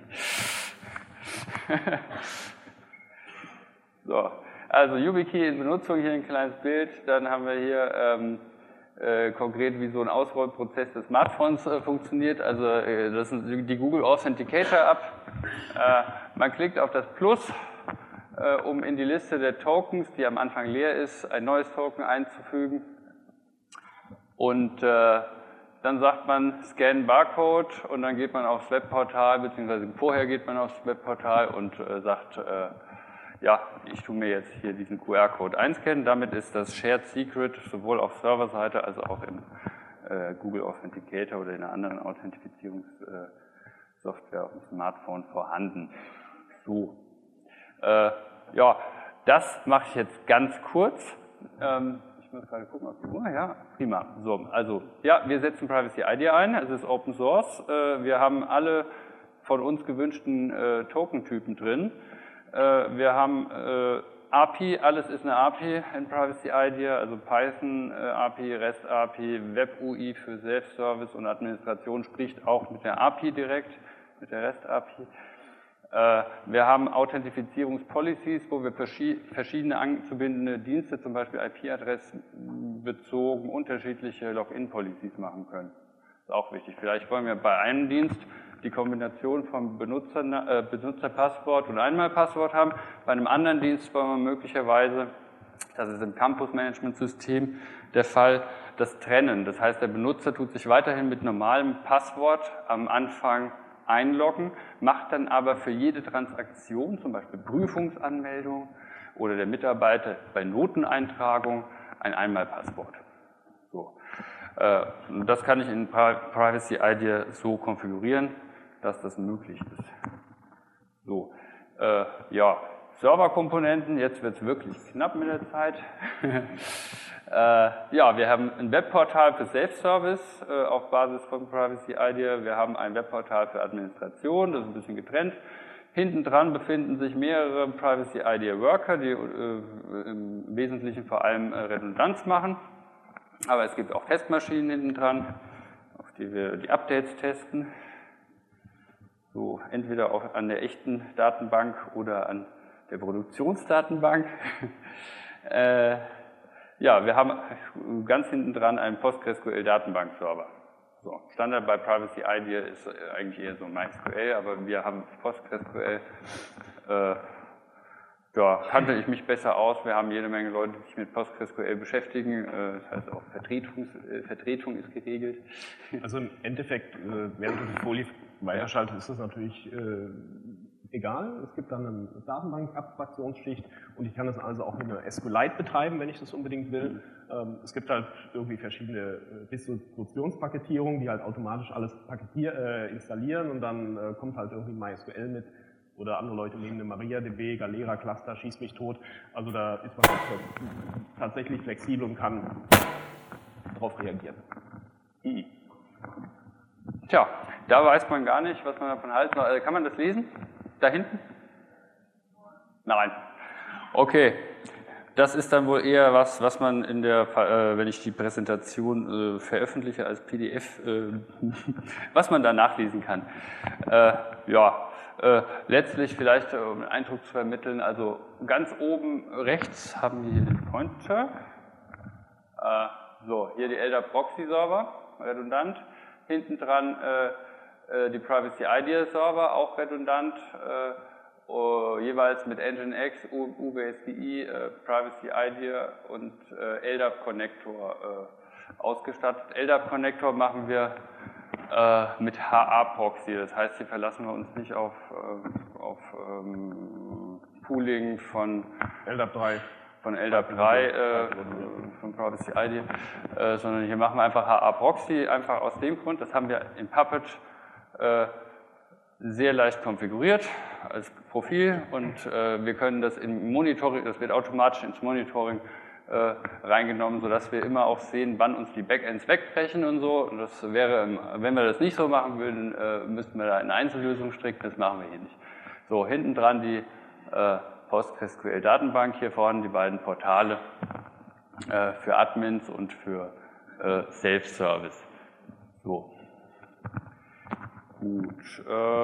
So, also YubiKey in Benutzung, hier ein kleines Bild, dann haben wir hier konkret, wie so ein Ausrollprozess des Smartphones funktioniert. Also das ist die Google Authenticator App. Man klickt auf das Plus, um in die Liste der Tokens, die am Anfang leer ist, ein neues Token einzufügen. Und dann sagt man Scan Barcode und dann geht man aufs Webportal, beziehungsweise vorher geht man aufs Webportal und sagt, ja, ich tue mir jetzt hier diesen QR-Code einscannen. Damit ist das Shared Secret sowohl auf Serverseite als auch im Google Authenticator oder in einer anderen Authentifizierungssoftware auf dem Smartphone vorhanden. So. Ja, das mache ich jetzt ganz kurz. Ich muss gerade gucken auf die Uhr. Ja, prima. So, also, ja, wir setzen Privacy IDEA ein. Es ist Open Source. Wir haben alle von uns gewünschten Tokentypen drin. Wir haben API, alles ist eine API in Privacy IDEA, also Python API, REST API, Web UI für Self-Service und Administration spricht auch mit der API direkt, mit der REST API. Wir haben Authentifizierungspolicies, wo wir verschiedene anzubindende Dienste, zum Beispiel IP-Adressen bezogen, unterschiedliche Login-Policies machen können. Das ist auch wichtig. Vielleicht wollen wir bei einem Dienst die Kombination von Benutzerpasswort und Einmalpasswort haben. Bei einem anderen Dienst wollen wir möglicherweise, das ist im Campus-Management-System der Fall, das trennen. Das heißt, der Benutzer tut sich weiterhin mit normalem Passwort am Anfang einloggen, macht dann aber für jede Transaktion, zum Beispiel Prüfungsanmeldung oder der Mitarbeiter bei Noteneintragung, ein Einmalpasswort. So. Das kann ich in Privacy Idea so konfigurieren, dass das möglich ist. So, ja, Serverkomponenten, jetzt wird es wirklich knapp mit der Zeit. Ja, wir haben ein Webportal für Self-Service auf Basis von Privacy Idea. Wir haben ein Webportal für Administration, das ist ein bisschen getrennt. Hinten dran befinden sich mehrere Privacy Idea Worker, die im Wesentlichen vor allem Redundanz machen. Aber es gibt auch Testmaschinen hinten dran, auf die wir die Updates testen. So, entweder auch an der echten Datenbank oder an der Produktionsdatenbank. Ja, wir haben ganz hinten dran einen PostgreSQL-Datenbankserver. So, Standard bei Privacy Idea ist eigentlich eher so MySQL, aber wir haben PostgreSQL. Ja, kannte ich mich besser aus. Wir haben jede Menge Leute, die sich mit PostgreSQL beschäftigen. Das heißt, auch Vertretung ist geregelt. Also im Endeffekt, während du die Folie weiterschaltest, ist das natürlich egal. Es gibt dann eine Datenbank-Abstraktionsschicht und ich kann das also auch mit einer SQLite betreiben, wenn ich das unbedingt will. Es gibt halt irgendwie verschiedene Distributionspaketierungen, die halt automatisch alles installieren und dann kommt halt irgendwie MySQL mit oder andere Leute nehmen eine MariaDB, Galera Cluster, schießt mich tot. Also da ist man halt tatsächlich flexibel und kann darauf reagieren. Tja, da weiß man gar nicht, was man davon halten soll. Kann man das lesen? Da hinten? Nein. Okay. Das ist dann wohl eher was man in der, wenn ich die Präsentation veröffentliche als PDF, was man da nachlesen kann. Ja, letztlich vielleicht, um einen Eindruck zu vermitteln, also ganz oben rechts haben wir hier den Pointer. So, hier die LDAP Proxy Server, redundant. Hinten dran die Privacy Idea Server, auch redundant, jeweils mit Nginx, UBSDI, Privacy Idea und LDAP Connector ausgestattet. LDAP Connector machen wir mit HA-Proxy, das heißt, hier verlassen wir uns nicht auf Pooling von LDAP 3. Von LDAP 3, von Privacy ID, sondern hier machen wir einfach HA-Proxy, einfach aus dem Grund, das haben wir in Puppet sehr leicht konfiguriert als Profil und wir können das im Monitoring, das wird automatisch ins Monitoring reingenommen, sodass wir immer auch sehen, wann uns die Backends wegbrechen und so. Und das wäre, wenn wir das nicht so machen würden, müssten wir da eine Einzellösung stricken, das machen wir hier nicht. So, hinten dran die PostgreSQL-Datenbank, hier vorne die beiden Portale für Admins und für Self-Service. So. Gut.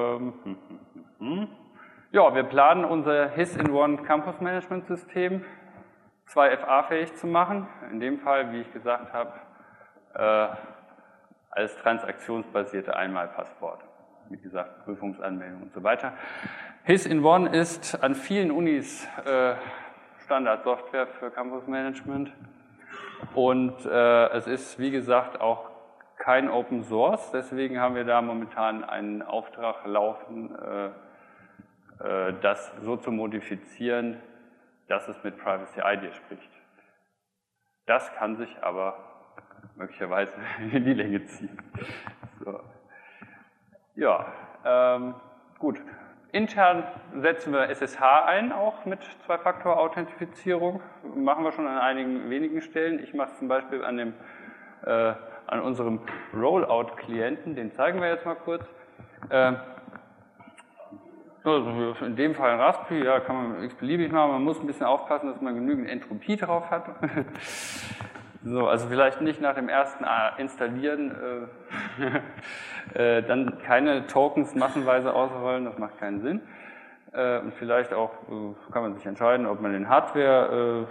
Ja, wir planen unser HIS-in-One Campus-Management-System 2FA-fähig zu machen. In dem Fall, wie ich gesagt habe, als transaktionsbasierte Einmalpasswort. Wie gesagt, Prüfungsanmeldung und so weiter. HIS-in-One ist an vielen Unis Standardsoftware für Campus Management und es ist, wie gesagt, auch kein Open Source, deswegen haben wir da momentan einen Auftrag laufen, das so zu modifizieren, dass es mit Privacy Idea spricht. Das kann sich aber möglicherweise in die Länge ziehen. So. Ja, gut. Intern setzen wir SSH ein, auch mit Zwei-Faktor-Authentifizierung. Machen wir schon an einigen wenigen Stellen. Ich mache es zum Beispiel an unserem Rollout-Klienten, den zeigen wir jetzt mal kurz. Also in dem Fall ein Raspberry, ja, kann man x-beliebig machen. Man muss ein bisschen aufpassen, dass man genügend Entropie drauf hat. So, also vielleicht nicht nach dem ersten Installieren dann keine Tokens massenweise ausrollen, das macht keinen Sinn. Und vielleicht auch kann man sich entscheiden, ob man den Hardware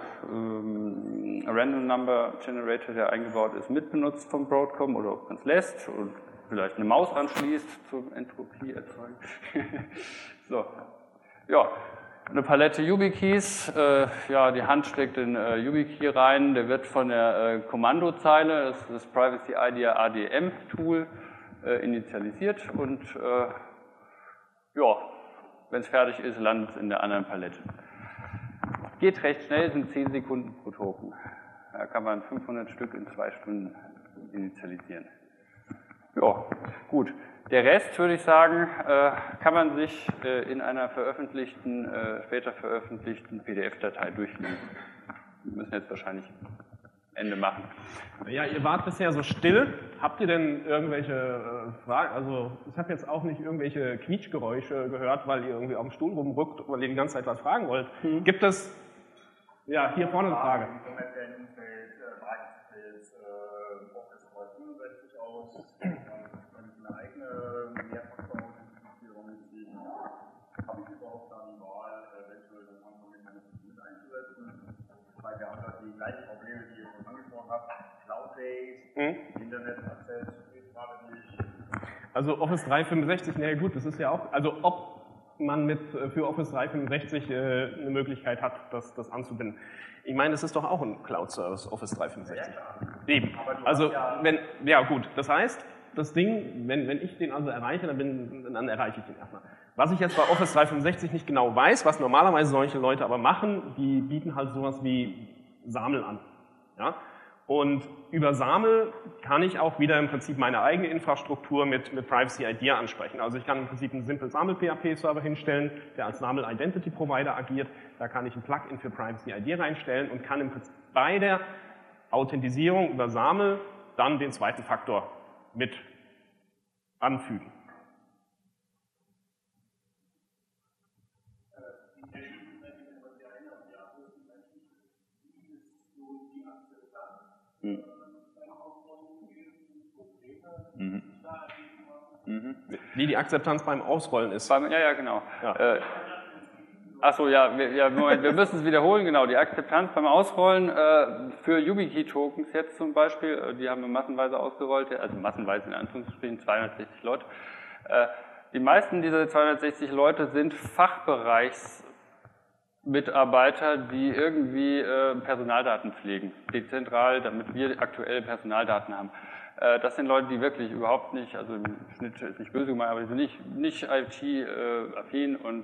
Random Number Generator, der eingebaut ist, mitbenutzt vom Broadcom oder ob man es lässt und vielleicht eine Maus anschließt zum Entropie erzeugen. So, ja, eine Palette YubiKeys. Ja, die Hand steckt den YubiKey rein. Der wird von der Kommandozeile, das ist das Privacy Idea ADM Tool, initialisiert und ja, wenn es fertig ist, landet es in der anderen Palette. Geht recht schnell, sind 10 Sekunden pro Token. Da kann man 500 Stück in 2 Stunden initialisieren. Ja, gut. Der Rest, würde ich sagen, kann man sich in einer später veröffentlichten PDF-Datei durchlesen. Wir müssen jetzt wahrscheinlich Ende machen. Ja, ihr wart bisher so still. Habt ihr denn irgendwelche Fragen? Also ich habe jetzt auch nicht irgendwelche Quietschgeräusche gehört, weil ihr irgendwie auf dem Stuhl rumrückt, weil ihr die ganze Zeit was fragen wollt. Gibt es, ja, hier vorne eine Frage. Im kommerziellen Umfeld breitet sich Office 365 aus, eine eigene Mehrfaktor-Authentifizierung hinziehen. Habe ich überhaupt da die Wahl, welche Lösung mit einzusetzen? Weil wir haben die gleichen Probleme, die ihr schon angesprochen habt. Cloud-based, Internet-Access, geht gerade nicht. Also Office 365, na ja gut, das ist ja auch, also ob man für Office 365 eine Möglichkeit hat, das anzubinden. Ich meine, es ist doch auch ein Cloud-Service, Office 365. Ja, eben. Also, ja gut, das heißt, das Ding, wenn ich den also erreiche, dann erreiche ich ihn erstmal. Was ich jetzt bei Office 365 nicht genau weiß, was normalerweise solche Leute aber machen, die bieten halt sowas wie SAML an. Ja? Und über SAML kann ich auch wieder im Prinzip meine eigene Infrastruktur mit Privacy Idea ansprechen. Also ich kann im Prinzip einen Simple SAML PHP-Server hinstellen, der als SAML Identity Provider agiert. Da kann ich ein Plugin für Privacy Idea reinstellen und kann im Prinzip bei der Authentisierung über SAML dann den zweiten Faktor mit anfügen. Wie die Akzeptanz beim Ausrollen ist. Ja, genau. Ja. Achso, ja, Moment, wir müssen es wiederholen, genau. Die Akzeptanz beim Ausrollen für YubiKey-Tokens jetzt zum Beispiel, die haben wir massenweise ausgerollt, also massenweise in Anführungsstrichen, 260 Leute. Die meisten dieser 260 Leute sind Fachbereichsmitarbeiter, die irgendwie Personaldaten pflegen, dezentral, damit wir aktuelle Personaldaten haben. Das sind Leute, die wirklich überhaupt nicht, also im Schnitt ist nicht böse gemeint, aber die sind nicht IT-affin und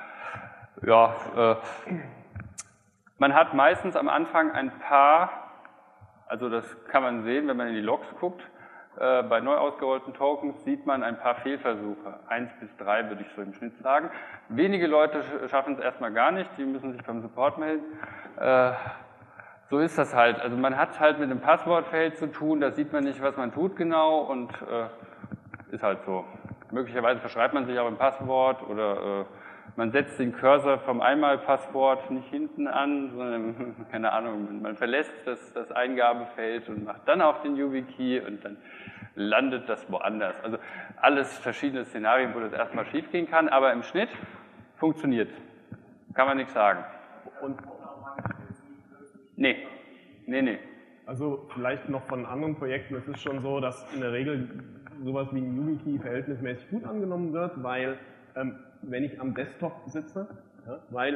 man hat meistens am Anfang ein paar, also das kann man sehen, wenn man in die Logs guckt, bei neu ausgerollten Tokens sieht man ein paar Fehlversuche, 1 bis 3 würde ich so im Schnitt sagen. Wenige Leute schaffen es erstmal gar nicht, die müssen sich beim Support melden. So ist das halt. Also man hat halt mit einem Passwortfeld zu tun, da sieht man nicht, was man tut genau und ist halt so. Möglicherweise verschreibt man sich auch ein Passwort oder man setzt den Cursor vom Einmalpasswort nicht hinten an, sondern, keine Ahnung, man verlässt das Eingabefeld und macht dann auf den YubiKey und dann landet das woanders. Also alles verschiedene Szenarien, wo das erstmal schief gehen kann, aber im Schnitt funktioniert. Kann man nichts sagen. Und Nee. Also vielleicht noch von anderen Projekten, es ist schon so, dass in der Regel sowas wie ein YubiKey verhältnismäßig gut angenommen wird, weil wenn ich am Desktop sitze, ja, weil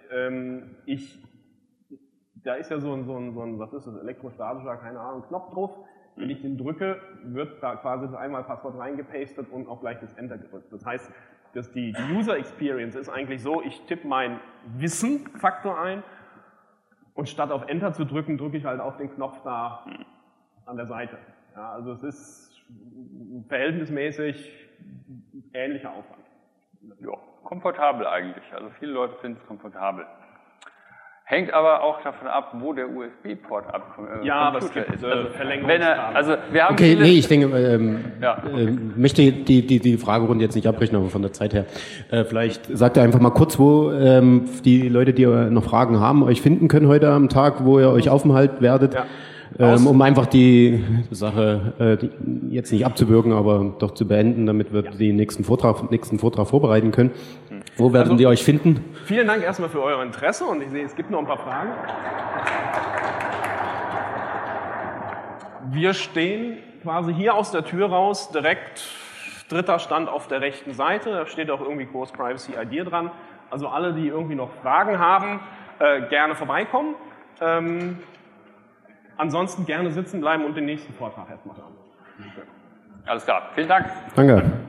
da ist ja so ein, was ist das, elektrostatischer, keine Ahnung, Knopf drauf. Wenn ich den drücke, wird da quasi das Einmalpasswort reingepastet und auch gleich das Enter gedrückt. Das heißt, dass die User Experience ist eigentlich so, ich tippe meinen Wissen-Faktor ein und statt auf Enter zu drücken, drücke ich halt auf den Knopf da an der Seite. Ja, also es ist verhältnismäßig ähnlicher Aufwand. Ja, komfortabel eigentlich. Also viele Leute finden es komfortabel. Hängt aber auch davon ab, wo der USB-Port abkommt. Ja, aber es gibt Verlängerungskabel. Also wir haben okay, nee, ich denke, möchte die Fragerunde jetzt nicht abbrechen, aber von der Zeit her. Vielleicht sagt ihr einfach mal kurz, wo die Leute, die noch Fragen haben, euch finden können heute am Tag, wo ihr euch aufhalten werdet. Ja. um einfach die Sache jetzt nicht abzuwürgen, aber doch zu beenden, damit wir den nächsten Vortrag vorbereiten können. Wo werden die euch finden? Vielen Dank erstmal für euer Interesse und ich sehe, es gibt noch ein paar Fragen. Wir stehen quasi hier aus der Tür raus, direkt dritter Stand auf der rechten Seite, da steht auch irgendwie groß Privacy Idea dran. Also alle, die irgendwie noch Fragen haben, gerne vorbeikommen. Ansonsten gerne sitzen bleiben und den nächsten Vortrag erstmal hören. Alles klar, vielen Dank. Danke.